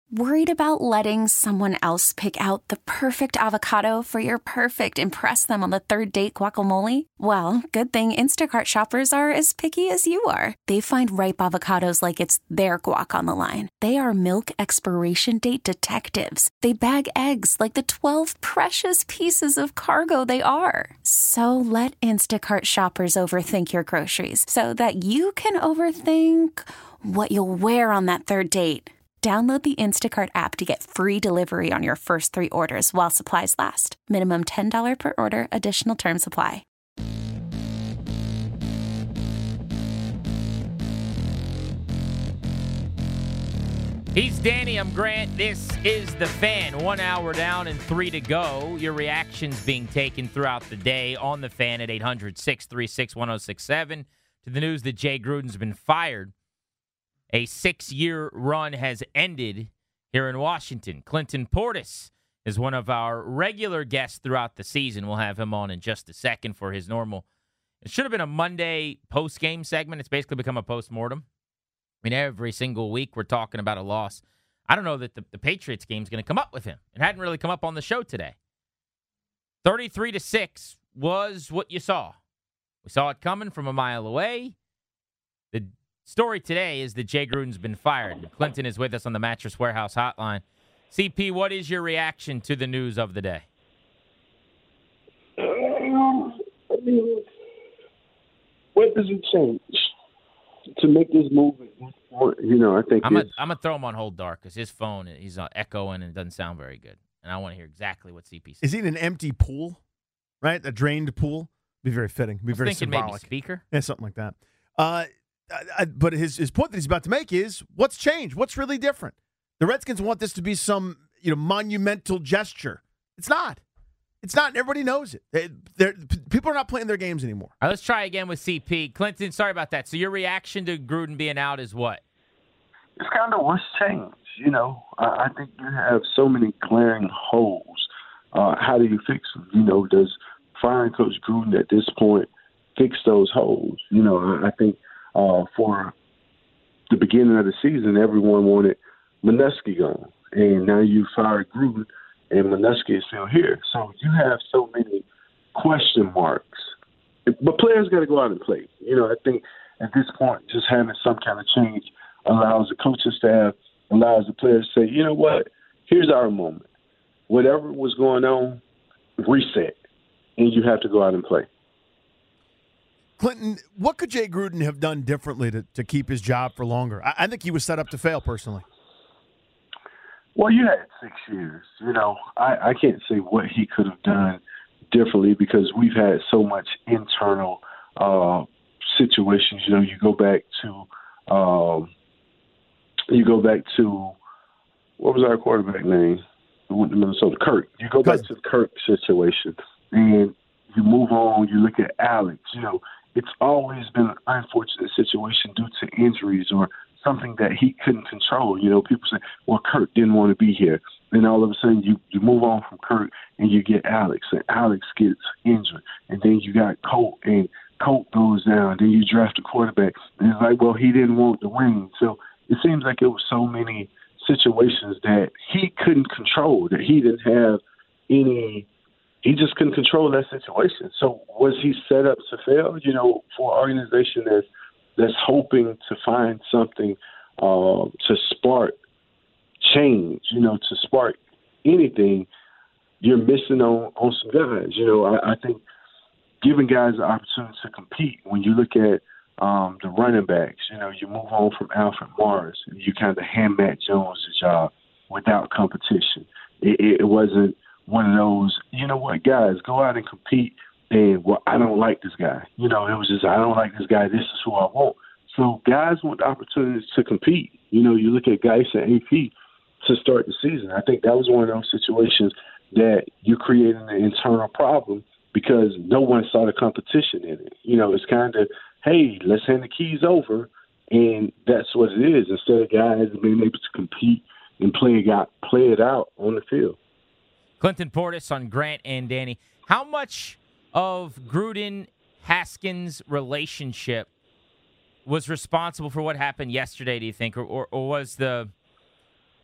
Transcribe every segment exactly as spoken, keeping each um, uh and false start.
Worried about letting someone else pick out the perfect avocado for your perfect impress them on the third date guacamole? Well, good thing Instacart shoppers are as picky as you are. They find ripe avocados like it's their guac on the line. They are milk expiration date detectives. They bag eggs like the twelve precious pieces of cargo they are. So let Instacart shoppers overthink your groceries so that you can overthink what you'll wear on that third date. Download the Instacart app to get free delivery on your first three orders while supplies last. Minimum ten dollars per order. Additional terms apply. He's Danny, I'm Grant. This is The Fan. One hour down and three to go. Your reactions being taken throughout the day on The Fan at eight hundred, six three six, one oh six seven. To the news that Jay Gruden's been fired. A six-year run has ended here in Washington. Clinton Portis is one of our regular guests throughout the season. We'll have him on in just a second for his normal. It should have been a Monday post-game segment. It's basically become a post-mortem. I mean, every single week we're talking about a loss. I don't know that the, the Patriots game is going to come up with him. It hadn't really come up on the show today. thirty-three to six was what you saw. We saw it coming from a mile away. The story today is that Jay Gruden's been fired. Clinton is with us on the Mattress Warehouse hotline. C P, what is your reaction to the news of the day? Um, I mean, what does it change to make this move? You know, I think I'm going to throw him on hold, Dark, because his phone, he's uh, echoing and it doesn't sound very good. And I want to hear exactly what C P says. Is he in an empty pool, right? A drained pool? Be very fitting. Be I was very thinking symbolic. Maybe speaker? Yeah, something like that. Uh, I, I, but his, his point that he's about to make is, what's changed? What's really different? The Redskins want this to be some you know monumental gesture. It's not. It's not, and everybody knows it. They, they're, people are not playing their games anymore. All right, let's try again with C P. Clinton, sorry about that. So your reaction to Gruden being out is what? It's kind of what's changed. You know, I, I think you have so many glaring holes. Uh, how do you fix them? You know, does firing Coach Gruden at this point fix those holes? You know, I, I think uh, for the beginning of the season, everyone wanted Manusky gone. And now you fired Gruden, and Manusky is still here. So you have so many question marks. But players got to go out and play. You know, I think at this point, just having some kind of change allows the coaching staff, allows the players to say, you know what, here's our moment. Whatever was going on, reset, and you have to go out and play. Clinton, what could Jay Gruden have done differently to, to keep his job for longer? I, I think he was set up to fail, personally. Well, you had six years. You know, I, I can't say what he could have done differently because we've had so much internal uh, situations. You know, you go back to um, you go back to what was our quarterback name? Who went to Minnesota? Kirk. You go back to the Kirk situation, and you move on. You look at Alex. You know, it's always been an unfortunate situation due to injuries or something that he couldn't control. You know, people say, well, Kirk didn't want to be here. Then all of a sudden you, you move on from Kirk and you get Alex, and Alex gets injured. And then you got Colt, and Colt goes down. Then you draft a quarterback. And it's like, well, he didn't want the win. So it seems like it was so many situations that he couldn't control, that he didn't have any – he just couldn't control that situation. So was he set up to fail? You know, for an organization that's, that's hoping to find something uh, to spark change, you know, to spark anything, you're missing on, on some guys. You know, I, I think giving guys the opportunity to compete, when you look at um, the running backs, you know, you move on from Alfred Morris, and you kind of hand Matt Jones the job without competition. It, it wasn't one of those, you know what, guys, go out and compete. And, well, I don't like this guy. You know, it was just, I don't like this guy. This is who I want. So guys want the opportunities to compete. You know, you look at Geis and A P to start the season. I think that was one of those situations that you created an internal problem because no one saw the competition in it. You know, it's kind of, hey, let's hand the keys over, and that's what it is, instead of guys being able to compete and play it out, play it out on the field. Clinton Portis on Grant and Danny. How much of Gruden-Haskins' relationship was responsible for what happened yesterday, do you think? Or, or, or was the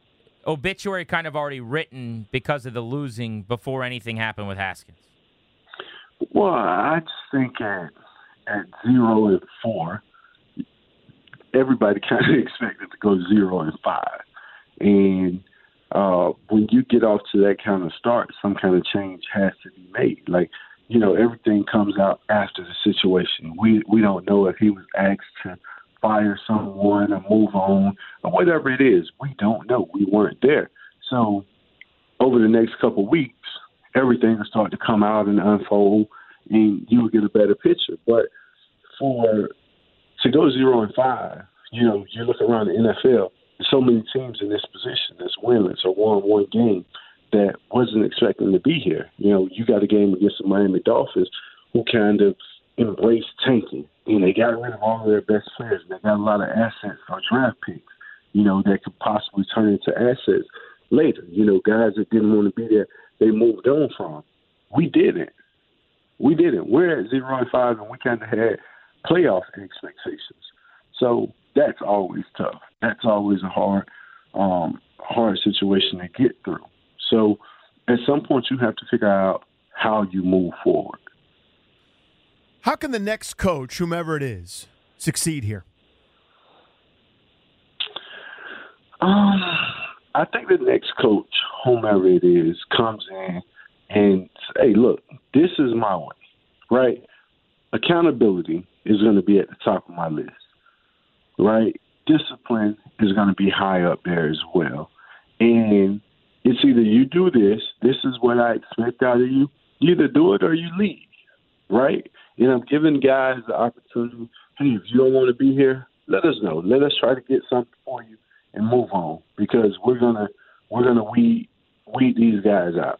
obituary kind of already written because of the losing before anything happened with Haskins? Well, I just think at at zero and four, everybody kind of expected to go zero and five, and uh, when you get off to that kind of start, some kind of change has to be made. Like, you know, everything comes out after the situation. We we don't know if he was asked to fire someone or move on or whatever it is. We don't know. We weren't there. So over the next couple of weeks, everything will start to come out and unfold, and you will get a better picture. But for to go zero and five, you know, you look around the N F L, there's so many teams in this position that's winless or won one game that wasn't expecting to be here. You know, you got a game against the Miami Dolphins who kind of embraced tanking, and they got rid of all of their best players. They got a lot of assets or draft picks, you know, that could possibly turn into assets later. You know, guys that didn't want to be there, they moved on from. We didn't. We didn't. We're at zero and five, and we kind of had playoff expectations. So that's always tough. That's always a hard, um, hard situation to get through. So at some point, you have to figure out how you move forward. How can the next coach, whomever it is, succeed here? Um, I think the next coach, whomever it is, comes in and say, hey, look, this is my way, right? Accountability is going to be at the top of my list, right? Discipline is going to be high up there as well. And it's either you do this, this is what I expect out of you, you either do it or you leave, right? And I'm giving guys the opportunity, hey, if you don't want to be here, let us know. Let us try to get something for you and move on, because we're gonna we're gonna weed weed these guys out.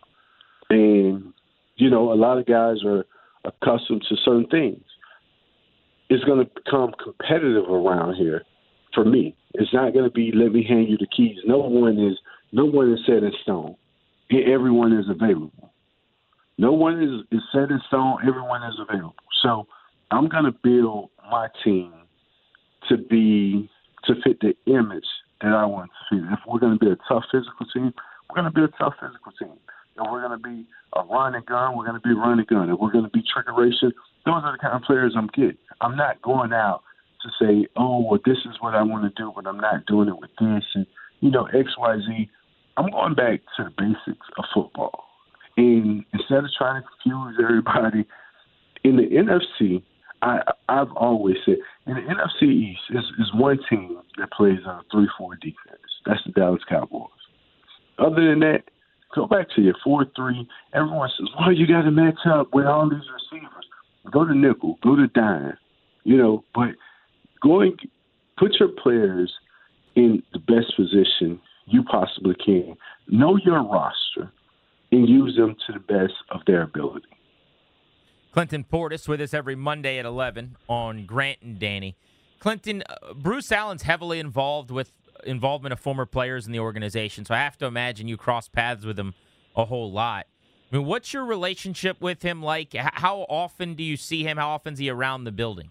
And you know, a lot of guys are accustomed to certain things. It's going to become competitive around here. For me, it's not going to be let me hand you the keys. No one is no one is set in stone. Everyone is available. No one is, is set in stone. Everyone is available. So I'm going to build my team to be to fit the image that I want to fit. If we're going to be a tough physical team, we're going to be a tough physical team. If we're going to be a run and gun, we're going to be a run and gun. If we're going to be trickeration, those are the kind of players I'm getting. I'm not going out to say, oh, well, this is what I want to do, but I'm not doing it with this and, you know, X, Y, Z. I'm going back to the basics of football. And instead of trying to confuse everybody, in the N F C, I, I've always said, in the N F C East is, is one team that plays on a three four defense. That's the Dallas Cowboys. Other than that, go back to your four three. Everyone says, well, you got to match up with all these receivers. Go to nickel. Go to dime. You know, but going, put your players in the best position you possibly can. Know your roster and use them to the best of their ability. Clinton Portis with us every Monday at eleven on Grant and Danny. Clinton, uh, Bruce Allen's heavily involved with involvement of former players in the organization, so I have to imagine you cross paths with him a whole lot. I mean, what's your relationship with him like? How often do you see him? How often is he around the building?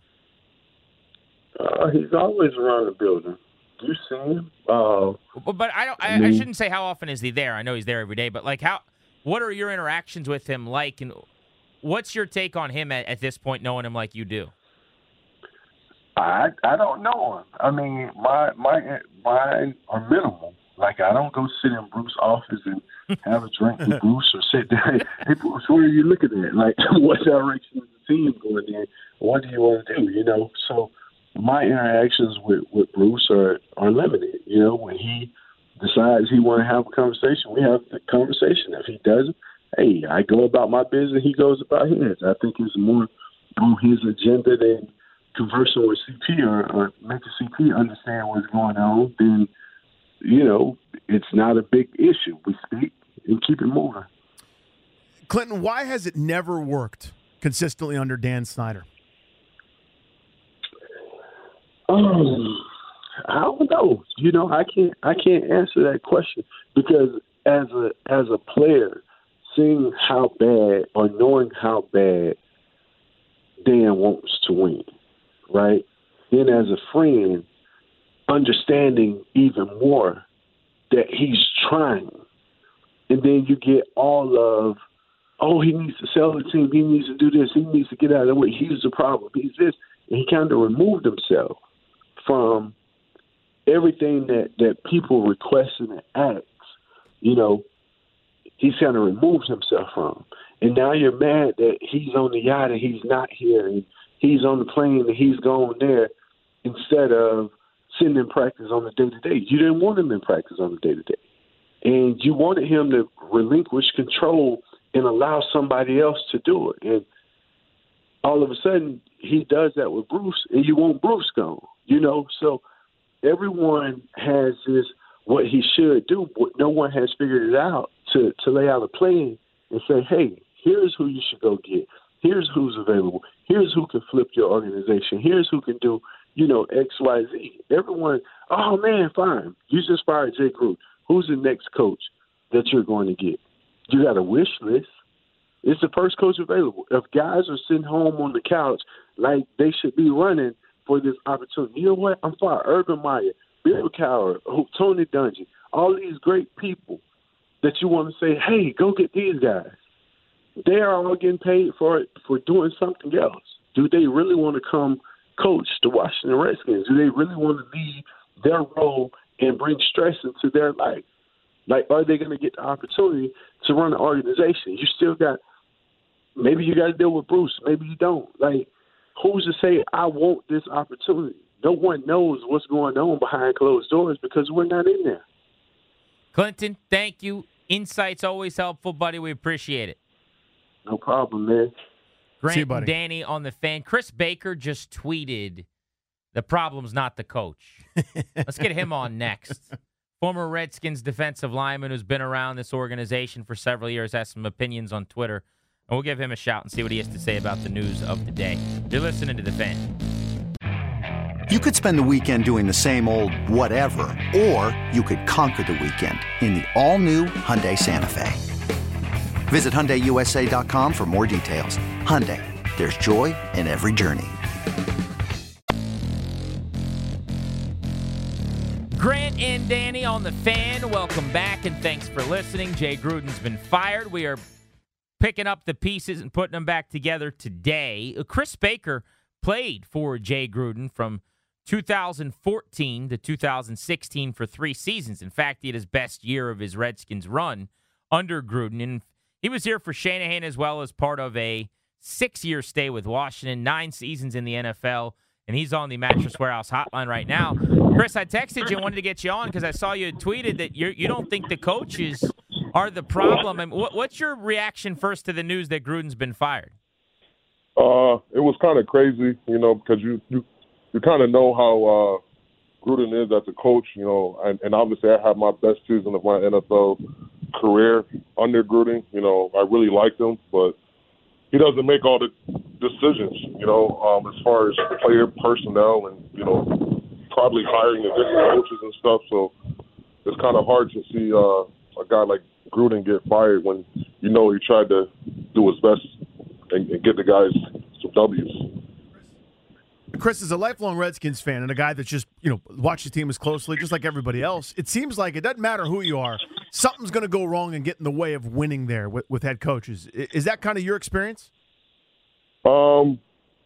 Uh, he's always around the building. Do you see him? Uh, but I don't. I, I, mean, I shouldn't say how often is he there. I know he's there every day, but like, how? What are your interactions with him like, and what's your take on him at, at this point, knowing him like you do? I I don't know him. I mean, my my mine are minimal. Like, I don't go sit in Bruce's office and have a drink with Bruce or sit there. Hey, Bruce, where are you looking at? Like, what direction is the team going in? What do you want to do? You know, so my interactions with, with Bruce are, are limited. You know, when he decides he want to have a conversation, we have the conversation. If he doesn't, hey, I go about my business, he goes about his. I think it's more on his agenda than conversing with C P or, or making C P understand what's going on. Then, you know, it's not a big issue. We speak and keep it moving. Clinton, why has it never worked consistently under Dan Snyder? Um, I don't know. You know, I can't. I can't answer that question because as a as a player, seeing how bad or knowing how bad Dan wants to win, right? Then as a friend, understanding even more that he's trying. And then you get all of, oh, he needs to sell the team. He needs to do this. He needs to get out of the way. He's the problem. He's this. And he kind of removed himself from everything that, that people requested and asked. You know, he's kind of removed himself from. And now you're mad that he's on the yacht and he's not here. And he's on the plane and he's going there instead of sitting in practice on the day-to-day. You didn't want him in practice on the day-to-day. And you wanted him to relinquish control and allow somebody else to do it. And all of a sudden, he does that with Bruce, and you want Bruce gone, you know? So everyone has this, what he should do, but no one has figured it out to, to lay out a plan and say, hey, here's who you should go get. Here's who's available. Here's who can flip your organization. Here's who can do, you know, X, Y, Z. Everyone, oh, man, fine. You just fired Jay Gruden. Who's the next coach that you're going to get? You got a wish list. It's the first coach available. If guys are sitting home on the couch like they should be running for this opportunity, you know what? I'm for Urban Meyer, Bill Cowher, Tony Dungy, all these great people that you want to say, hey, go get these guys. They are all getting paid for it, for doing something else. Do they really want to come coach the Washington Redskins? Do they really want to leave their role and bring stress into their life? Like, are they going to get the opportunity to run an organization? You still got, maybe you got to deal with Bruce. Maybe you don't. Like, who's to say I want this opportunity? No one knows what's going on behind closed doors because we're not in there. Clinton, thank you. Insight's always helpful, buddy. We appreciate it. No problem, man. Grant See you, buddy. and Danny on the Fan. Chris Baker just tweeted, the problem's not the coach. Let's get him on next. Former Redskins defensive lineman who's been around this organization for several years, has some opinions on Twitter. And we'll give him a shout and see what he has to say about the news of the day. You're listening to The Fan. You could spend the weekend doing the same old whatever, or you could conquer the weekend in the all-new Hyundai Santa Fe. Visit Hyundai U S A dot com for more details. Hyundai, there's joy in every journey. Grant and Danny on The Fan. Welcome back, and thanks for listening. Jay Gruden's been fired. We are picking up the pieces and putting them back together today. Chris Baker played for Jay Gruden from two thousand fourteen to two thousand sixteen for three seasons. In fact, he had his best year of his Redskins run under Gruden. And he was here for Shanahan as well as part of a six-year stay with Washington, nine seasons in the N F L, and he's on the Mattress Warehouse hotline right now. Chris, I texted you and wanted to get you on because I saw you tweeted that you're, you don't think the coaches are the problem. I mean, what, what's your reaction first to the news that Gruden's been fired? Uh, it was kind of crazy, you know, because you, you, you kind of know how uh, Gruden is as a coach, you know, and, and obviously I had my best season of my N F L career under Gruden. You know, I really liked him, but he doesn't make all the decisions, you know, um, as far as player personnel and, you know, probably hiring the different coaches and stuff. So it's kind of hard to see uh, a guy like Gruden get fired when, you know, he tried to do his best and, and get the guys some W's. Chris is a lifelong Redskins fan and a guy that just, you know, watches the team as closely, just like everybody else. It seems like it doesn't matter who you are. Something's going to go wrong and get in the way of winning there with, with head coaches. Is that kind of your experience? Um,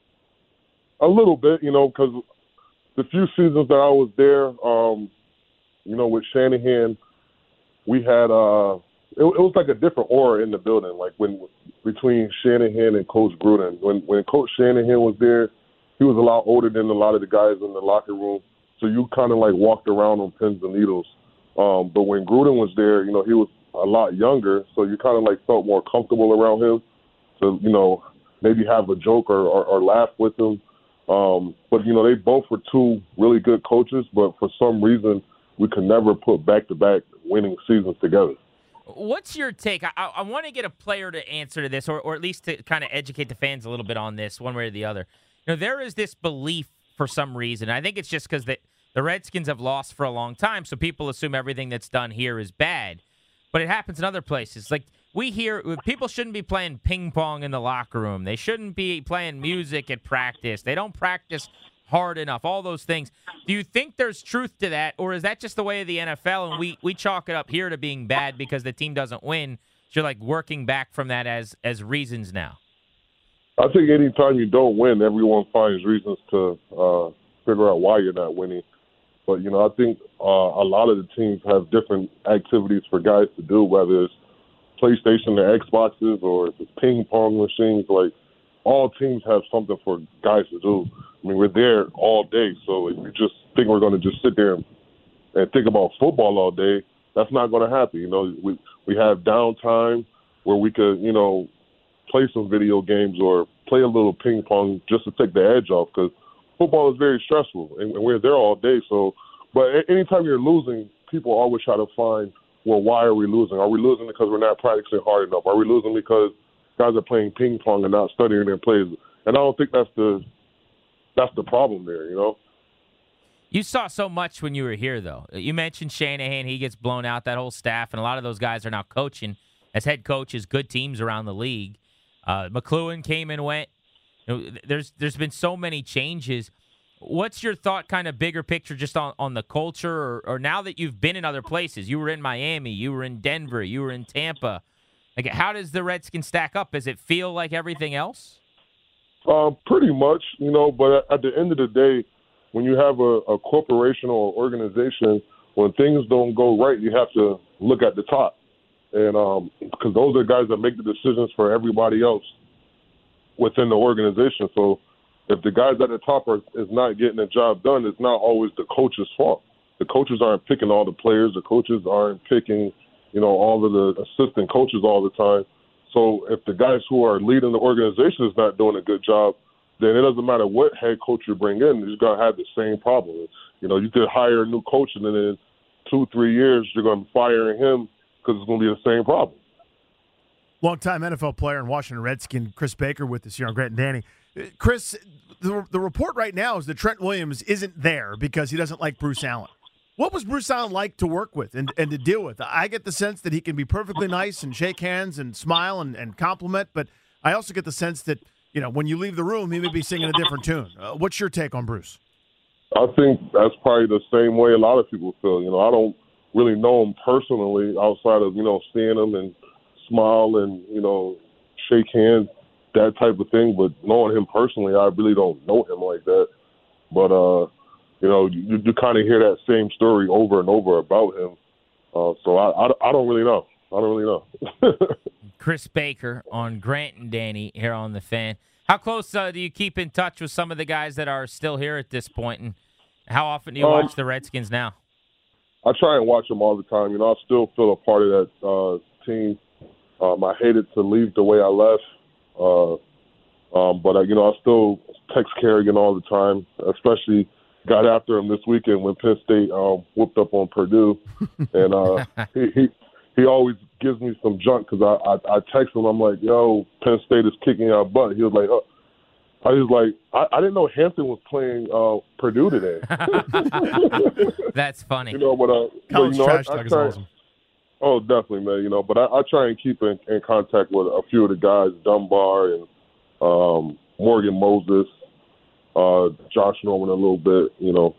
a little bit, you know, because the few seasons that I was there, um, you know, with Shanahan, we had uh, it, it was like a different aura in the building. Like when between Shanahan and Coach Gruden, when when Coach Shanahan was there, he was a lot older than a lot of the guys in the locker room, so you kind of like walked around on pins and needles. Um, but when Gruden was there, you know, he was a lot younger, so you kind of like felt more comfortable around him. So you know, maybe have a joke or, or, or laugh with him. Um, but, you know, they both were two really good coaches, but for some reason we could never put back-to-back winning seasons together. What's your take? I, I want to get a player to answer to this, or, or at least to kind of educate the fans a little bit on this, one way or the other. You know, there is this belief for some reason. I think it's just because the, the Redskins have lost for a long time, so people assume everything that's done here is bad. But it happens in other places. Like, we hear people shouldn't be playing ping pong in the locker room. They shouldn't be playing music at practice. They don't practice hard enough, all those things. Do you think there's truth to that, or is that just the way of the N F L, and we, we chalk it up here to being bad because the team doesn't win? So you're like working back from that as as reasons now. I think anytime you don't win, everyone finds reasons to uh, figure out why you're not winning. But, you know, I think uh, a lot of the teams have different activities for guys to do, whether it's PlayStation or Xboxes or if it's ping pong machines. Like, all teams have something for guys to do. I mean, we're there all day. So if you just think we're going to just sit there and, and think about football all day, that's not going to happen. You know, we, we have downtime where we could, you know, play some video games or play a little ping pong just to take the edge off, because football is very stressful and we're there all day. So, but anytime you're losing, people always try to find, well, why are we losing? Are we losing because we're not practicing hard enough? Are we losing because guys are playing ping pong and not studying their plays? And I don't think that's the that's the problem there, you know? You saw so much when you were here, though. You mentioned Shanahan. He gets blown out, that whole staff, and a lot of those guys are now coaching as head coaches, good teams around the league. Uh, McLuhan came and went. You know, there's there's been so many changes. What's your thought, kind of bigger picture, just on, on the culture, or, or now that you've been in other places? You were in Miami, you were in Denver, you were in Tampa. Like, how does the Redskins stack up? Does it feel like everything else? Uh, pretty much, you know. But at the end of the day, when you have a, a corporation or organization, when things don't go right, you have to look at the top. And um, because those are the guys that make the decisions for everybody else within the organization. So if the guys at the top are is not getting the job done, it's not always the coach's fault. The coaches aren't picking all the players. The coaches aren't picking, you know, all of the assistant coaches all the time. So if the guys who are leading the organization is not doing a good job, then it doesn't matter what head coach you bring in, you're going to have the same problem. You know, you could hire a new coach and then in two, three years you're going to be firing him because it's going to be the same problem. Longtime N F L player and Washington Redskin Chris Baker with us here on Grant and Danny. Chris, the, the report right now is that Trent Williams isn't there because he doesn't like Bruce Allen. What was Bruce Allen like to work with and, and to deal with? I get the sense that he can be perfectly nice and shake hands and smile and, and compliment, but I also get the sense that, you know, when you leave the room, he may be singing a different tune. Uh, what's your take on Bruce? I think that's probably the same way a lot of people feel. You know, I don't really know him personally outside of, you know, seeing him and smile and, you know, shake hands, that type of thing. But knowing him personally, I really don't know him like that. But, uh, you know, you, you kind of hear that same story over and over about him. Uh, so I, I, I don't really know. I don't really know. Chris Baker on Grant and Danny here on The Fan. How close uh, do you keep in touch with some of the guys that are still here at this point, and how often do you um, watch the Redskins now? I try and watch them all the time. You know, I still feel a part of that uh, team. Um, I hated to leave the way I left, uh, um, but, uh, you know, I still text Kerrigan all the time, especially got after him this weekend when Penn State um, whooped up on Purdue. And uh, he, he he always gives me some junk because I, I, I text him. I'm like, yo, Penn State is kicking our butt. He was like, oh. I was like, I, I didn't know Hampton was playing uh, Purdue today. That's funny. You know, but, uh, College but, you know, trash I, I talk is try, awesome. Oh, definitely, man. You know, but I, I try and keep in, in contact with a few of the guys, Dunbar and um, Morgan Moses, uh, Josh Norman a little bit, you know.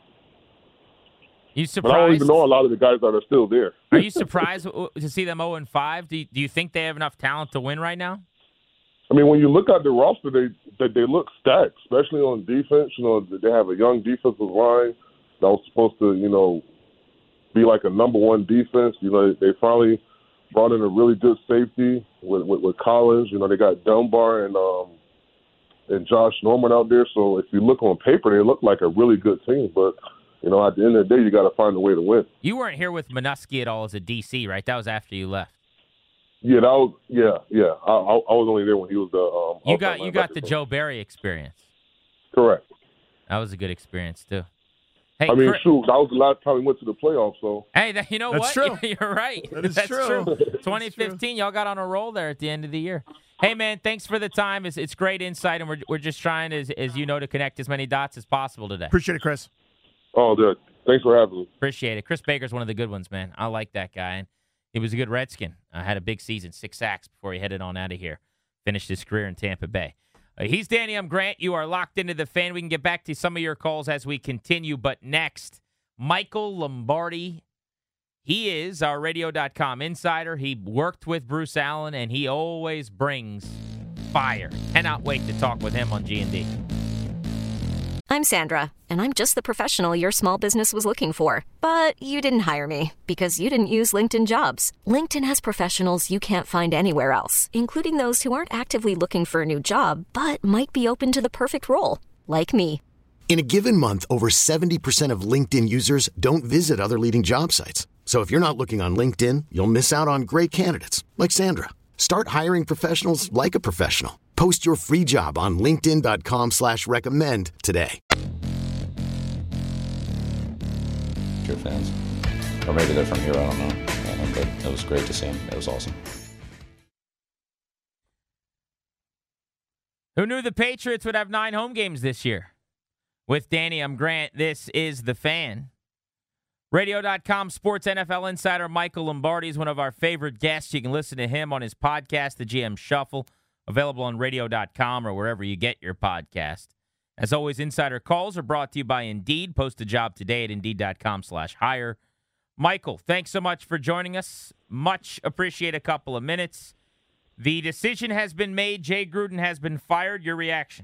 You surprised? But I don't even know a lot of the guys that are still there. Are you surprised to see them oh and five? Do you, do you think they have enough talent to win right now? I mean, when you look at the roster, they they, they look stacked, especially on defense. You know, they have a young defensive line that was supposed to, you know, be like a number one defense. You know, they finally brought in a really good safety with, with, with Collins. You know, they got Dunbar and um, and Josh Norman out there. So if you look on paper, they look like a really good team. But, you know, at the end of the day, you got to find a way to win. You weren't here with Minuski at all as a D C, right? That was after you left. Yeah, that was yeah, yeah. I, I, I was only there when he was the. Um, you got you got the Joe Barry experience. Correct. That was a good experience too. Hey, I mean, Chris, shoot, that was the last time we went to the playoffs. So hey, that, you know That's what? True. You're right. That is That's true. true. That's twenty fifteen, y'all got on a roll there at the end of the year. Hey, man, thanks for the time. It's it's great insight, and we're we're just trying, as as you know, to connect as many dots as possible today. Appreciate it, Chris. Oh, good. Thanks for having me. Appreciate it. Chris Baker's one of the good ones, man. I like that guy. And he was a good Redskin. Uh, had a big season, six sacks before he headed on out of here. Finished his career in Tampa Bay. Uh, he's Danny. I'm Grant. You are locked into the Fan. We can get back to some of your calls as we continue. But next, Michael Lombardi. He is our radio dot com insider. He worked with Bruce Allen, and he always brings fire. Cannot wait to talk with him on G and D. I'm Sandra, and I'm just the professional your small business was looking for. But you didn't hire me because you didn't use LinkedIn Jobs. LinkedIn has professionals you can't find anywhere else, including those who aren't actively looking for a new job, but might be open to the perfect role, like me. In a given month, over seventy percent of LinkedIn users don't visit other leading job sites. So if you're not looking on LinkedIn, you'll miss out on great candidates like Sandra. Start hiring professionals like a professional. Post your free job on linkedin dot com slash recommend today. True fans. Or maybe they're from here, I don't know. Uh, but it was great to see them. It was awesome. Who knew the Patriots would have nine home games this year? With Danny, I'm Grant. This is The Fan. radio dot com sports N F L insider Michael Lombardi is one of our favorite guests. You can listen to him on his podcast, The G M Shuffle, available on radio dot com or wherever you get your podcast. As always, insider calls are brought to you by Indeed. Post a job today at indeed dot com slash hire. Michael, thanks so much for joining us. Much appreciate a couple of minutes. The decision has been made. Jay Gruden has been fired. Your reaction?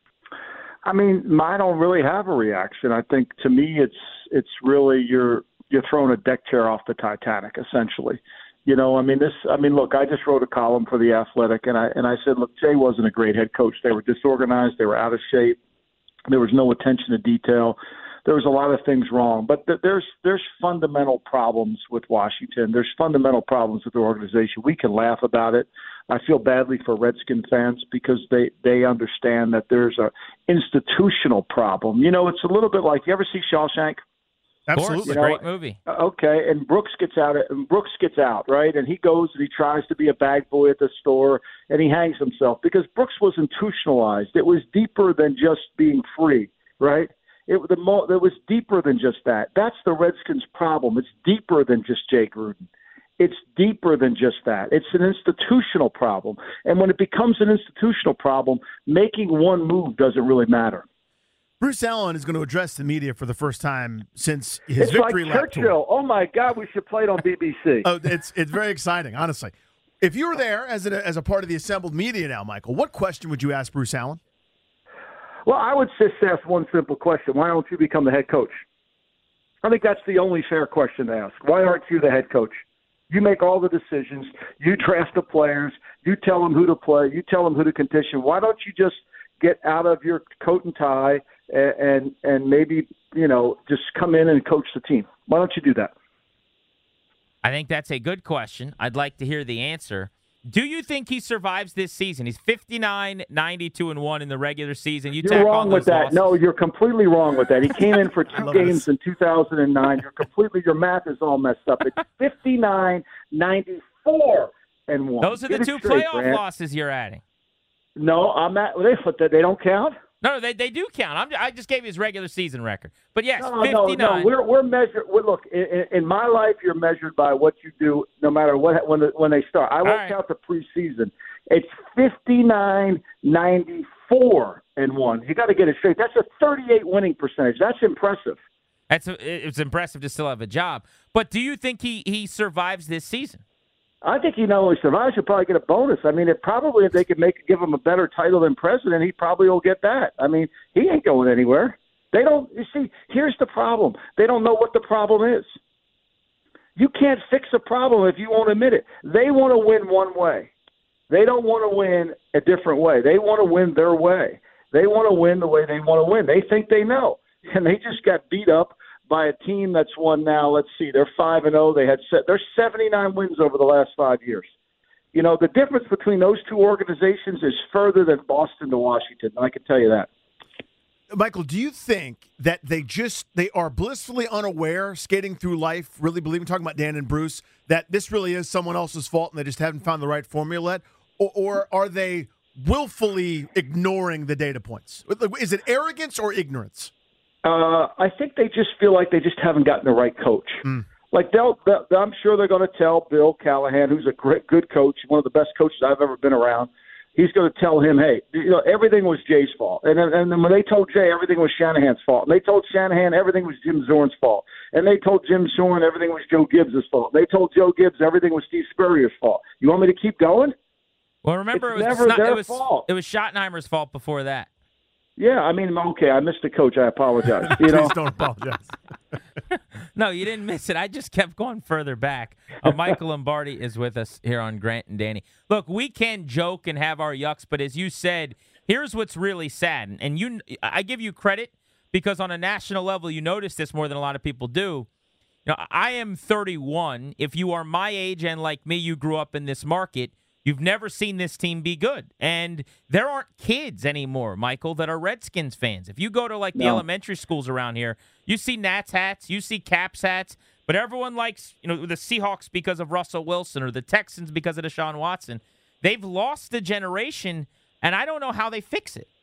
I mean, I don't really have a reaction. I think to me, it's it's really you're you're throwing a deck chair off the Titanic, essentially. You know, I mean, this. I mean, look, I just wrote a column for The Athletic, and I and I said, look, Jay wasn't a great head coach. They were disorganized. They were out of shape. There was no attention to detail. There was a lot of things wrong. But th- there's there's fundamental problems with Washington. There's fundamental problems with the organization. We can laugh about it. I feel badly for Redskin fans because they, they understand that there's a institutional problem. You know, it's a little bit like, you ever see Shawshank? Absolutely, you know, great movie. Okay, and Brooks gets out. And Brooks gets out, right? And he goes and he tries to be a bag boy at the store, and he hangs himself because Brooks was institutionalized. It was deeper than just being free, right? It, the mo- it was deeper than just that. That's the Redskins' problem. It's deeper than just Jay Gruden. It's deeper than just that. It's an institutional problem. And when it becomes an institutional problem, making one move doesn't really matter. Bruce Allen is going to address the media for the first time since his it's victory like lap Churchill. tour. Oh, my God, we should play it on B B C. Oh, it's it's very exciting, honestly. If you were there as a, as a part of the assembled media now, Michael, what question would you ask Bruce Allen? Well, I would just ask one simple question. Why don't you become the head coach? I think that's the only fair question to ask. Why aren't you the head coach? You make all the decisions. You draft the players. You tell them who to play. You tell them who to condition. Why don't you just get out of your coat and tie and, and, and maybe, you know, just come in and coach the team? Why don't you do that? I think that's a good question. I'd like to hear the answer. Do you think he survives this season? He's fifty-nine, ninety-two, and one in the regular season. You you're wrong with that. Losses. No, you're completely wrong with that. He came in for two games this. in two thousand nine. You're completely, your math is all messed up. It's fifty-nine, ninety-four, and one. Those are the Get two straight, playoff Grant. losses you're adding. No, I'm at. They, they don't count. No, they they do count. I'm, I just gave you his regular season record. But yes, No, fifty-nine. no, no. We're we're measured. We're, look, in, in my life, you're measured by what you do, no matter what when the, when they start. I won't right. count the preseason. It's fifty-nine, ninety-four, and one. You got to get it straight. That's a thirty-eight winning percentage. That's impressive. That's a, it's impressive to still have a job. But do you think he he survives this season? I think he not only survives, he'll probably get a bonus. I mean, it probably if they could make give him a better title than president, he probably will get that. I mean, he ain't going anywhere. They don't. You see, here's the problem. They don't know what the problem is. You can't fix a problem if you won't admit it. They want to win one way. They don't want to win a different way. They want to win their way. They want to win the way they want to win. They think they know, and they just got beat up by a team that's won now. Let's see, they're five and zero. They had set, they're seventy-nine wins over the last five years. You know, the difference between those two organizations is further than Boston to Washington. I can tell you that. Michael, do you think that they just they are blissfully unaware, skating through life, really believing, talking about Dan and Bruce, that this really is someone else's fault and they just haven't found the right formula yet? Or, or are they willfully ignoring the data points? Is it arrogance or ignorance? Uh, I think they just feel like they just haven't gotten the right coach. Mm. Like they'll, they'll, I'm sure they're going to tell Bill Callahan, who's a great, good coach, one of the best coaches I've ever been around. he's going to tell him, hey, you know, everything was Jay's fault. And then, and then when they told Jay everything was Shanahan's fault, and they told Shanahan everything was Jim Zorn's fault, and they told Jim Zorn everything was Joe Gibbs' fault, and they told Joe Gibbs everything was Steve Spurrier's fault. You want me to keep going? Well, remember, it's it was, never not, their it, was, fault. it was Schottenheimer's fault before that. Yeah, I mean, okay, I missed the coach. I apologize. You know? Please don't apologize. No, you didn't miss it. I just kept going further back. Uh, Michael Lombardi is with us here on Grant and Danny. Look, we can joke and have our yucks, but as you said, here's what's really sad. And you, I give you credit because on a national level, you notice this more than a lot of people do. You know, I am thirty-one. If you are my age and like me, you grew up in this market, you've never seen this team be good. And there aren't kids anymore, Michael, that are Redskins fans. If you go to like the No. elementary schools around here, you see Nats hats, you see Caps hats, but everyone likes, you know, the Seahawks because of Russell Wilson or the Texans because of Deshaun Watson. They've lost the generation, and I don't know how they fix it.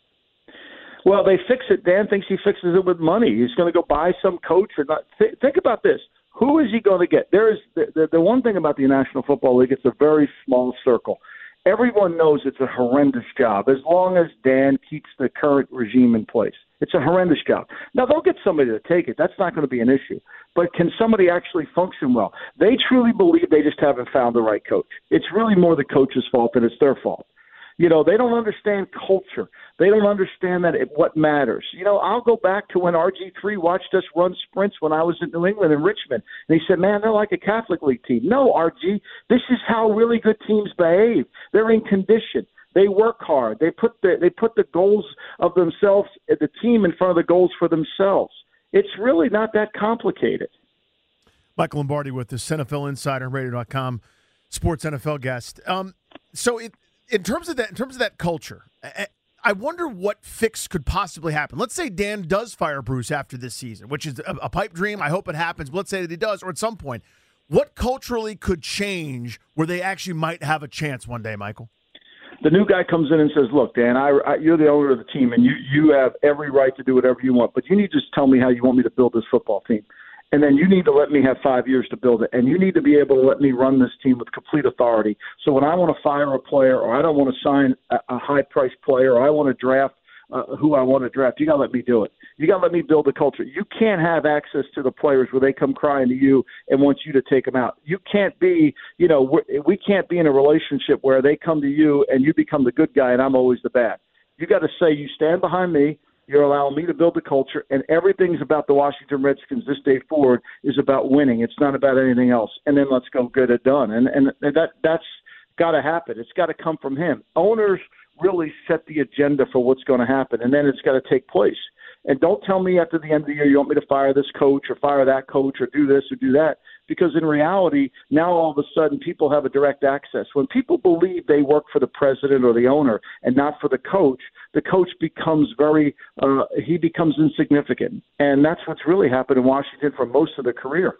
Well, they fix it. Dan thinks he fixes it with money. He's going to go buy some coach or not. Th- think about this. Who is he going to get? There is the, the, the one thing about the National Football League, it's a very small circle. Everyone knows it's a horrendous job as long as Dan keeps the current regime in place. It's a horrendous job. Now, they'll get somebody to take it. That's not going to be an issue. But can somebody actually function well? They truly believe they just haven't found the right coach. It's really more the coach's fault than it's their fault. You know, they don't understand culture. They don't understand that it, what matters. You know, I'll go back to when R G three watched us run sprints when I was in New England in Richmond. And he said, man, they're like a Catholic League team. No, R G, this is how really good teams behave. They're in condition. They work hard. They put the, they put the goals of themselves, the team in front of the goals for themselves. It's really not that complicated. Michael Lombardi with the N F L Insider, Radio dot com, sports N F L guest. Um, so it, in terms of that, in terms of that culture, I, I wonder what fix could possibly happen. Let's say Dan does fire Bruce after this season, which is a, a pipe dream. I hope it happens. But let's say that he does, or at some point, what culturally could change where they actually might have a chance one day, Michael? The new guy comes in and says, look, Dan, I, I, you're the owner of the team, and you, you have every right to do whatever you want, but you need to just tell me how you want me to build this football team. And then you need to let me have five years to build it. And you need to be able to let me run this team with complete authority. So when I want to fire a player or I don't want to sign a, a high-priced player or I want to draft uh, who I want to draft, you got to let me do it. You got to let me build the culture. You can't have access to the players where they come crying to you and want you to take them out. You can't be, you know, we can't be in a relationship where they come to you and you become the good guy and I'm always the bad. You got to say, you stand behind me. You're allowing me to build the culture, and everything's about the Washington Redskins this day forward is about winning. It's not about anything else. And then let's go get it done. And and that that's got to happen. It's got to come from him. Owners really set the agenda for what's going to happen, and then it's got to take place. And don't tell me after the end of the year you want me to fire this coach or fire that coach or do this or do that, because in reality, now all of a sudden people have a direct access. When people believe they work for the president or the owner and not for the coach, the coach becomes very uh, – he becomes insignificant. And that's what's really happened in Washington for most of their career.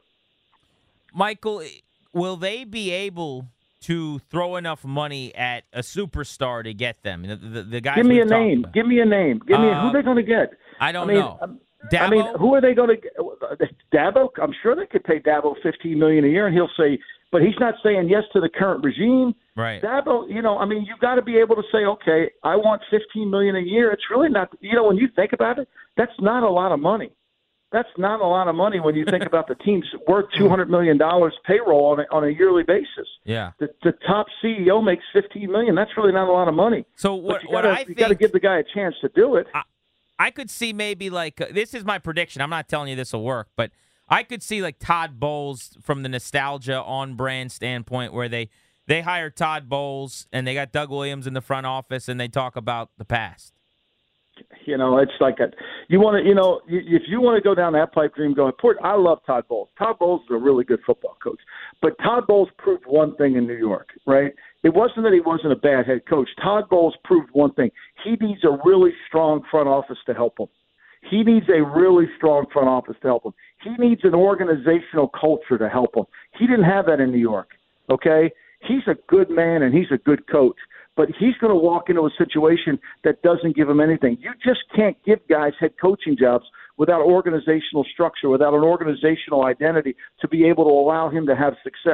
Michael, will they be able to throw enough money at a superstar to get them? The, the, the guys Give me a we've talked name. about. Give me a name. Give me. Uh, Who are they going to get? I don't I mean, know. um, Dabo? I mean, who are they going to get? Dabo? I'm sure they could pay Dabo fifteen million dollars a year, and he'll say, but he's not saying yes to the current regime. Right. Dabo, you know, I mean, you've got to be able to say, okay, I want fifteen million dollars a year. It's really not, you know, when you think about it, that's not a lot of money. That's not a lot of money when you think about the team's worth two hundred million dollars payroll on a, on a yearly basis. Yeah. The, the top C E O makes fifteen million dollars. That's really not a lot of money. So what, But you what gotta, I you think got to give the guy a chance to do it. I, I could see maybe like uh, this is my prediction. I'm not telling you this will work, but I could see like Todd Bowles from the nostalgia on brand standpoint where they they hire Todd Bowles and they got Doug Williams in the front office and they talk about the past. You know, it's like a, you want to, you know, if you want to go down that pipe dream, go. I love Todd Bowles. Todd Bowles is a really good football coach, but Todd Bowles proved one thing in New York, right? It wasn't that he wasn't a bad head coach. Todd Bowles proved one thing. He needs a really strong front office to help him. He needs a really strong front office to help him. He needs an organizational culture to help him. He didn't have that in New York, okay? He's a good man and he's a good coach, but he's going to walk into a situation that doesn't give him anything. You just can't give guys head coaching jobs without organizational structure, without an organizational identity to be able to allow him to have success.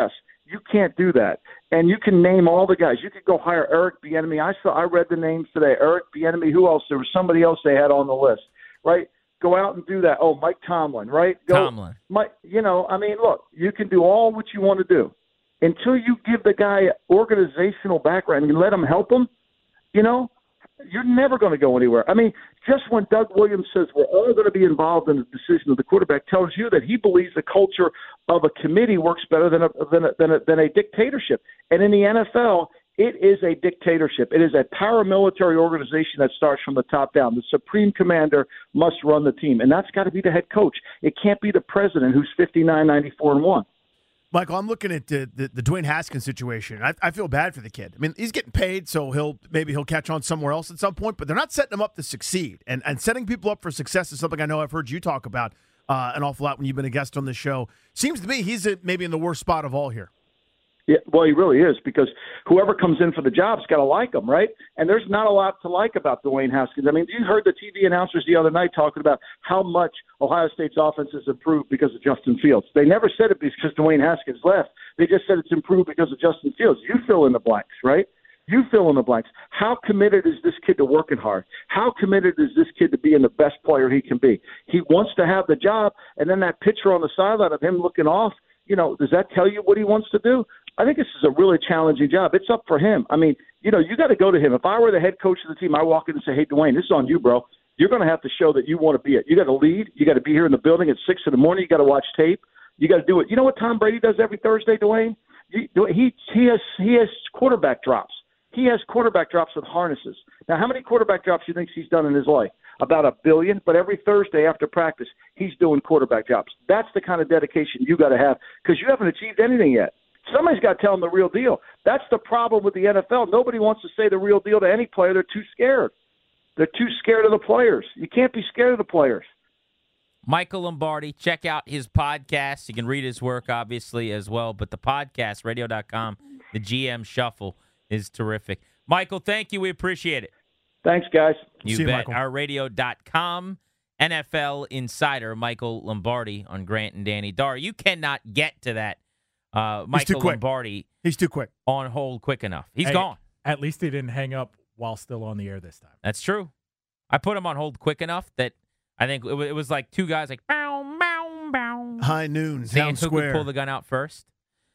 You can't do that. And you can name all the guys. You could go hire Eric Bieniemy. I saw. I read the names today. Eric Bieniemy. Who else? There was somebody else they had on the list, right? Go out and do that. Oh, Mike Tomlin, right? Go, Tomlin. Mike, you know, I mean, look, you can do all what you want to do until you give the guy organizational background and you let him help him, you know, you're never going to go anywhere. I mean, just when Doug Williams says we're all going to be involved in the decision of the quarterback tells you that he believes the culture of a committee works better than a, than a, than a, than a dictatorship. And in the N F L, it is a dictatorship. It is a paramilitary organization that starts from the top down. The supreme commander must run the team, and that's got to be the head coach. It can't be the president who's fifty-nine, ninety-four, and one. Michael, I'm looking at the, the, the Dwayne Haskins situation. I, I feel bad for the kid. I mean, he's getting paid, so he'll maybe he'll catch on somewhere else at some point, but they're not setting him up to succeed. And and setting people up for success is something I know I've heard you talk about uh, an awful lot when you've been a guest on the show. Seems to me he's a, maybe in the worst spot of all here. Yeah, well, he really is, because whoever comes in for the job's got to like him, right? And there's not a lot to like about Dwayne Haskins. I mean, you heard the T V announcers the other night talking about how much Ohio State's offense has improved because of Justin Fields. They never said it because Dwayne Haskins left. They just said it's improved because of Justin Fields. You fill in the blanks, right? You fill in the blanks. How committed is this kid to working hard? How committed is this kid to being the best player he can be? He wants to have the job, and then that picture on the sideline of him looking off, you know, does that tell you what he wants to do? I think this is a really challenging job. It's up for him. I mean, you know, you got to go to him. If I were the head coach of the team, I walk in and say, hey, Dwayne, this is on you, bro. You're going to have to show that you want to be it. You got to lead. You got to be here in the building at six in the morning. You got to watch tape. You got to do it. You know what Tom Brady does every Thursday, Dwayne? He, he, he, has, he has quarterback drops. He has quarterback drops with harnesses. Now, how many quarterback drops do you think he's done in his life? About a billion, but every Thursday after practice, he's doing quarterback drops. That's the kind of dedication you got to have, because you haven't achieved anything yet. Somebody's got to tell them the real deal. That's the problem with the N F L. Nobody wants to say the real deal to any player. They're too scared. They're too scared of the players. You can't be scared of the players. Michael Lombardi, check out his podcast. You can read his work, obviously, as well. But the podcast, radio dot com, the G M Shuffle, is terrific. Michael, thank you. We appreciate it. Thanks, guys. You See bet. you, Our radio dot com N F L insider, Michael Lombardi, on Grant and Danny. Dar, you cannot get to that uh, Michael Lombardi. He's too quick. On hold quick enough. He's hey, gone. At least he didn't hang up while still on the air this time. That's true. I put him on hold quick enough that I think it was, it was like two guys like, bow, bow, bow. High noon, Seeing Town who Square. could pull the gun out first.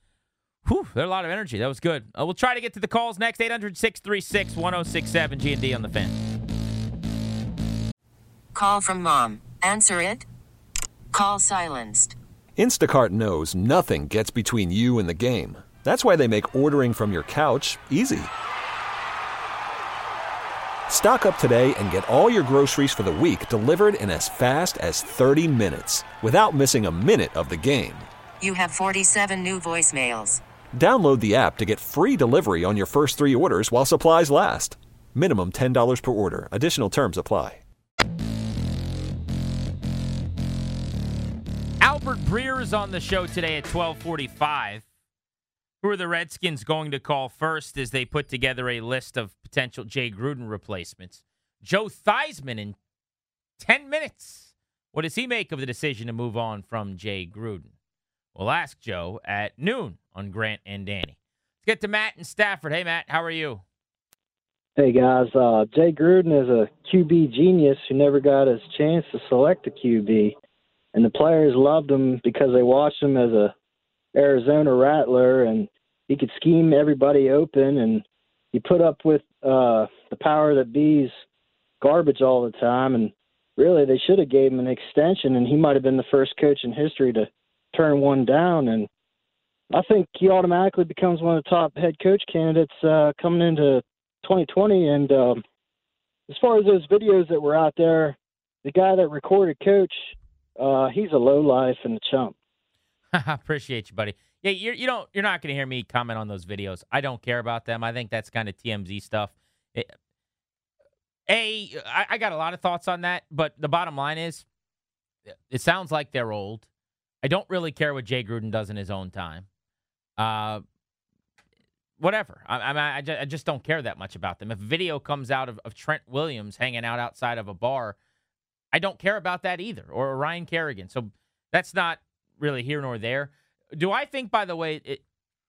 Whew, there's a lot of energy. That was good. Uh, we'll try to get to the calls next. eight hundred, six three six, one oh six seven, G and D on the Fan. Call from mom. Answer it. Call silenced. Instacart knows nothing gets between you and the game. That's why they make ordering from your couch easy. Stock up today and get all your groceries for the week delivered in as fast as thirty minutes without missing a minute of the game. You have forty-seven new voicemails. Download the app to get free delivery on your first three orders while supplies last. Minimum ten dollars per order. Additional terms apply. Albert Breer is on the show today at twelve forty-five. Who are the Redskins going to call first as they put together a list of potential Jay Gruden replacements? Joe Theismann in ten minutes. What does he make of the decision to move on from Jay Gruden? We'll ask Joe at noon on Grant and Danny. Let's get to Matt in Stafford. Hey, Matt, how are you? Hey, guys. Uh, Jay Gruden is a Q B genius who never got his chance to select a Q B. And the players loved him because they watched him as a Arizona Rattler, and he could scheme everybody open, and he put up with uh, the power that be's garbage all the time. And really, they should have gave him an extension, and he might have been the first coach in history to turn one down. And I think he automatically becomes one of the top head coach candidates uh, coming into twenty twenty. And um, as far as those videos that were out there, the guy that recorded Coach, uh, he's a lowlife and a chump. Appreciate you, buddy. Yeah, you're, you don't. You're not going to hear me comment on those videos. I don't care about them. I think that's kind of T M Z stuff. It, a, I, I got a lot of thoughts on that, but the bottom line is, it sounds like they're old. I don't really care what Jay Gruden does in his own time. Uh, whatever. I, I, I, just, I just don't care that much about them. If a video comes out of, of Trent Williams hanging out outside of a bar, I don't care about that either, or Ryan Kerrigan. So that's not really here nor there. Do I think, by the way, it,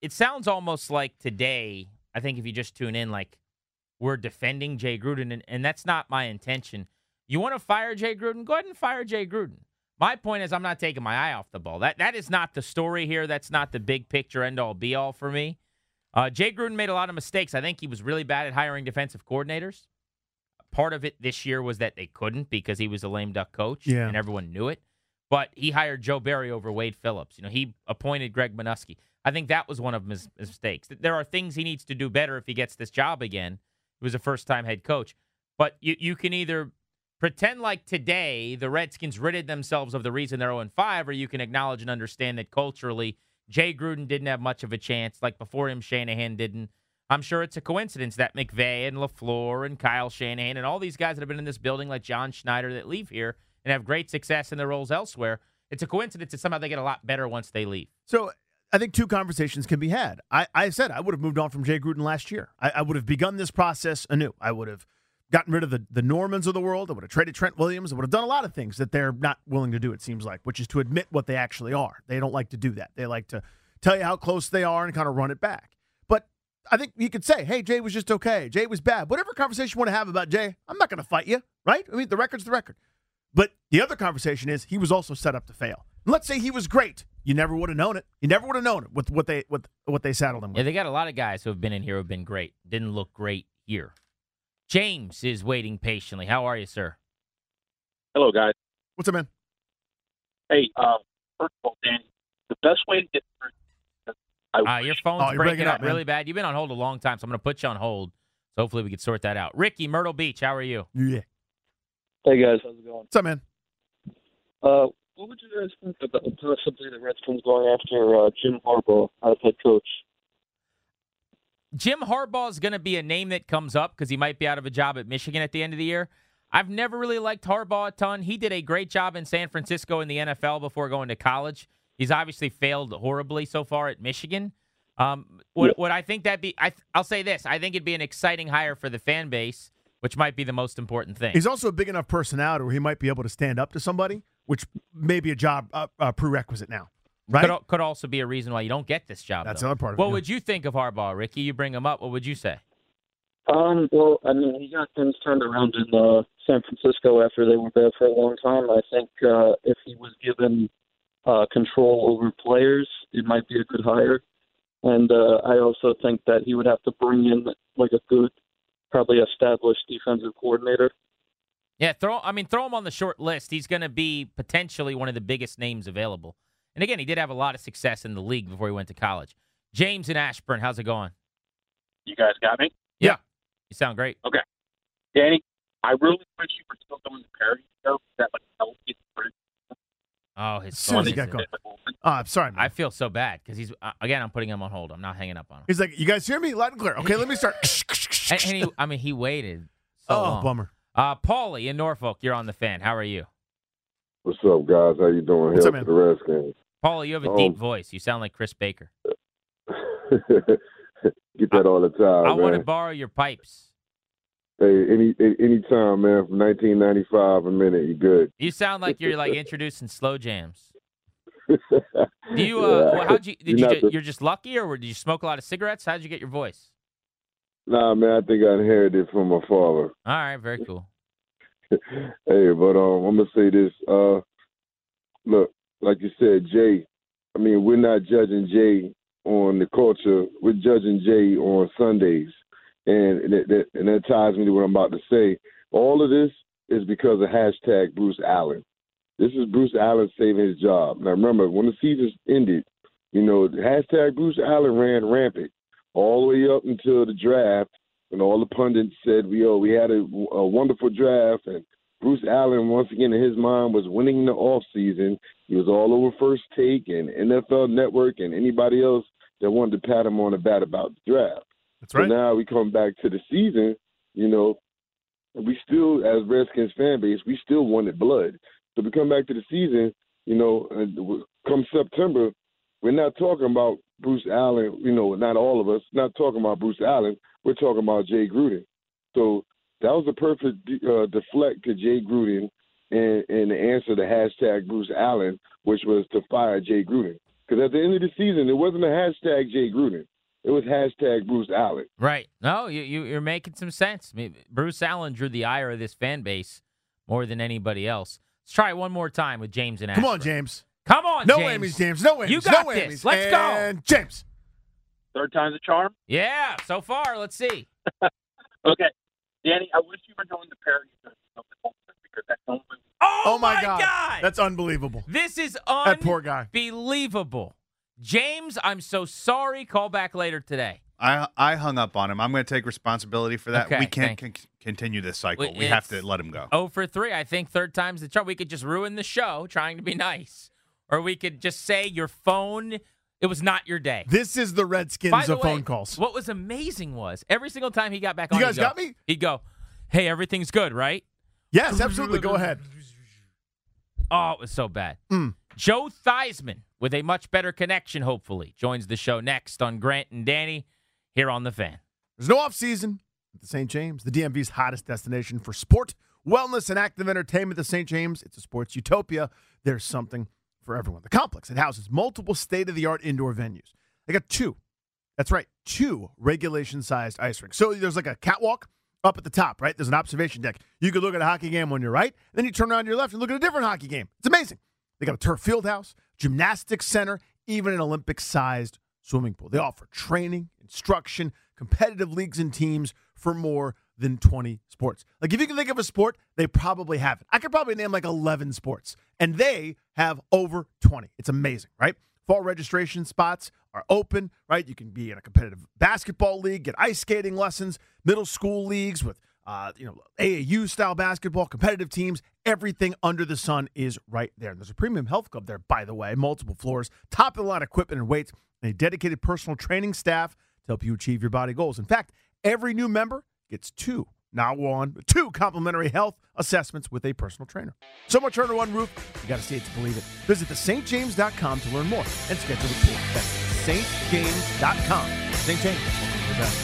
it sounds almost like today, I think if you just tune in, like we're defending Jay Gruden, and, and that's not my intention. You want to fire Jay Gruden? Go ahead and fire Jay Gruden. My point is I'm not taking my eye off the ball. That That is not the story here. That's not the big picture end-all, be-all for me. Uh, Jay Gruden made a lot of mistakes. I think he was really bad at hiring defensive coordinators. Part of it this year was that they couldn't because he was a lame duck coach, yeah. and everyone knew it. But he hired Joe Barry over Wade Phillips. You know, he appointed Greg Minuski. I think that was one of his mistakes. There are things he needs to do better if he gets this job again. He was a first-time head coach. But you, you can either pretend like today the Redskins ridded themselves of the reason they're oh and five, or you can acknowledge and understand that culturally Jay Gruden didn't have much of a chance. Like before him, Shanahan didn't. I'm sure it's a coincidence that McVay and LaFleur and Kyle Shanahan and all these guys that have been in this building like John Schneider that leave here and have great success in their roles elsewhere, it's a coincidence that somehow they get a lot better once they leave. So I think two conversations can be had. I, I said I would have moved on from Jay Gruden last year. I, I would have begun this process anew. I would have gotten rid of the, the Normans of the world. I would have traded Trent Williams. I would have done a lot of things that they're not willing to do, it seems like, which is to admit what they actually are. They don't like to do that. They like to tell you how close they are and kind of run it back. But I think you could say, hey, Jay was just okay. Jay was bad. Whatever conversation you want to have about Jay, I'm not going to fight you, right? I mean, the record's the record. But the other conversation is he was also set up to fail. And let's say he was great. You never would have known it. You never would have known it with what they with what they saddled him with. Yeah, they got a lot of guys who have been in here who have been great. Didn't look great here. James is waiting patiently. How are you, sir? Hello, guys. What's up, man? Hey, uh, first of all, Danny, the best way to get through. Uh, your phone's oh, breaking up up really bad. You've been on hold a long time, so I'm going to put you on hold. So hopefully we can sort that out. Ricky, Myrtle Beach, how are you? Yeah. Hey, guys. How's it going? What's up, man? Uh, what would you guys think about possibly the Redskins going after uh, Jim Harbaugh as head coach? Jim Harbaugh is going to be a name that comes up because he might be out of a job at Michigan at the end of the year. I've never really liked Harbaugh a ton. He did a great job in San Francisco in the N F L before going to college. He's obviously failed horribly so far at Michigan. Um, would, yeah. would I think that be? I, I'll say this: I think it'd be an exciting hire for the fan base, which might be the most important thing. He's also a big enough personality where he might be able to stand up to somebody, which may be a job uh, uh, prerequisite now. Right? Could, could also be a reason why you don't get this job. That's though. another part of what it. What would you think of Harbaugh, Ricky? You bring him up. What would you say? Um, well, I mean, he got things turned around in uh, San Francisco after they were bad for a long time. I think uh, if he was given uh, control over players, it might be a good hire. And uh, I also think that he would have to bring in like a good, probably established defensive coordinator. Yeah, throw. I mean, throw him on the short list. He's going to be potentially one of the biggest names available. And again, he did have a lot of success in the league before he went to college. James in Ashburn, how's it going? You guys got me? Yeah. You sound great. Okay. Danny, I really wish you were still doing the parody show. That like helped you through. Oh, his As soon as phone he got is- going. Oh, I'm sorry, man. I feel so bad because he's, uh, again, I'm putting him on hold. I'm not hanging up on him. He's like, you guys hear me? Loud and clear. Okay, let me start. And, and he, I mean, he waited so Oh, long. bummer. Uh, Paulie in Norfolk, you're on the fan. How are you? What's up, guys? How you doing? What's Here up, man? for the Redskins. Paulie, you have a Um, deep voice. You sound like Chris Baker. Get that all the time, I man. want to borrow your pipes. Hey, any any time, man. From nineteen ninety-five a minute, you good. You sound like you're like introducing slow jams. Do you? Yeah. Uh, well, how'd you? Did You're you? not Ju- the- you're just lucky, or did you smoke a lot of cigarettes? How'd you get your voice? Nah, man, I think I inherited it from my father. All right, very cool. Hey, but um, I'm gonna say this. Uh, look, like you said, Jay. I mean, we're not judging Jay on the culture. We're judging Jay on Sundays, and and that, and that ties me to what I'm about to say. All of this is because of hashtag Bruce Allen. This is Bruce Allen saving his job. Now, remember, when the season ended, you know, the hashtag Bruce Allen ran rampant all the way up until the draft, and all the pundits said, we oh, we had a, a wonderful draft, and Bruce Allen, once again, in his mind, was winning the offseason. He was all over First Take and N F L Network and anybody else that wanted to pat him on the bat about the draft. That's right. So now we come back to the season, you know, we still, as Redskins fan base, we still wanted blood. So we come back to the season, you know, and come September, we're not talking about Bruce Allen, you know, not all of us, not talking about Bruce Allen. We're talking about Jay Gruden. So that was a perfect uh, deflect to Jay Gruden and, and the answer to hashtag Bruce Allen, which was to fire Jay Gruden. Because at the end of the season, it wasn't a hashtag Jay Gruden. It was hashtag Bruce Allen. Right. No, you, you, you're making some sense. I mean, Bruce Allen drew the ire of this fan base more than anybody else. Let's try it one more time with James and Ashburn. Come on, James. Come on, no James. whammies, James. No whammies. You got no this. Whammies. Let's and go. James. Third time's a charm? Yeah, so far. Let's see. Okay. Danny, I wish you were doing the parody of the Colts because that's only. Oh, Oh, my, my God. God. That's unbelievable. This is That poor guy. unbelievable. James, I'm so sorry. Call back later today. I I hung up on him. I'm going to take responsibility for that. Okay, we can't thank- con- continue this cycle. Well, we have it's to let him go. oh for three. I think third time's the charm. We could just ruin the show trying to be nice. Or we could just say your phone, it was not your day. This is the Redskins By the of way, phone calls. What was amazing was every single time he got back You on, guys he'd go, got me? He'd go, hey, everything's good, right? Yes, absolutely. Go ahead. Oh, it was so bad. Mm. Joe Theismann, with a much better connection, hopefully, joins the show next on Grant and Danny here on The Fan. There's no offseason at the Saint James, the D M V's hottest destination for sport, wellness, and active entertainment. The Saint James, it's a sports utopia. There's something for everyone. The complex, it houses multiple state-of-the-art indoor venues. They got two. That's right, two regulation-sized ice rinks. So there's like a catwalk up at the top, right? There's an observation deck. You could look at a hockey game on your right, then you turn around to your left and look at a different hockey game. It's amazing. They got a turf field house, gymnastics center, even an Olympic-sized swimming pool. They offer training, instruction, competitive leagues and teams for more than twenty sports. Like, if you can think of a sport, they probably have it. I could probably name like eleven sports, and they have over twenty. It's amazing, right? Fall registration spots are open, right? You can be in a competitive basketball league, get ice skating lessons, middle school leagues with uh, you know, A A U-style basketball, competitive teams. Everything under the sun is right there. And there's a premium health club there, by the way, multiple floors, top-of-the-line equipment and weights, and a dedicated personal training staff to help you achieve your body goals. In fact, every new member gets two, now one, two complimentary health assessments with a personal trainer. So much under one roof, you got to see it to believe it. Visit the st james dot com to learn more and schedule a tour. That's st james dot com. Saint James, welcome to the best.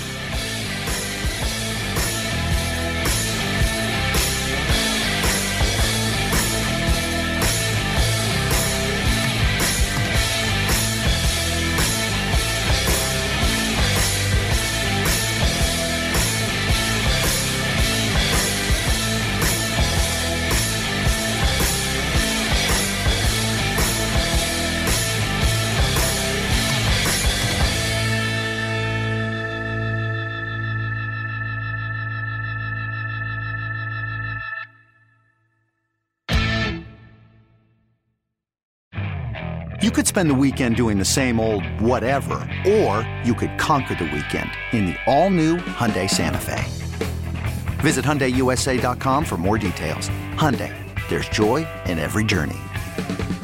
You could spend the weekend doing the same old whatever, or you could conquer the weekend in the all-new Hyundai Santa Fe. Visit Hyundai U S A dot com for more details. Hyundai, there's joy in every journey.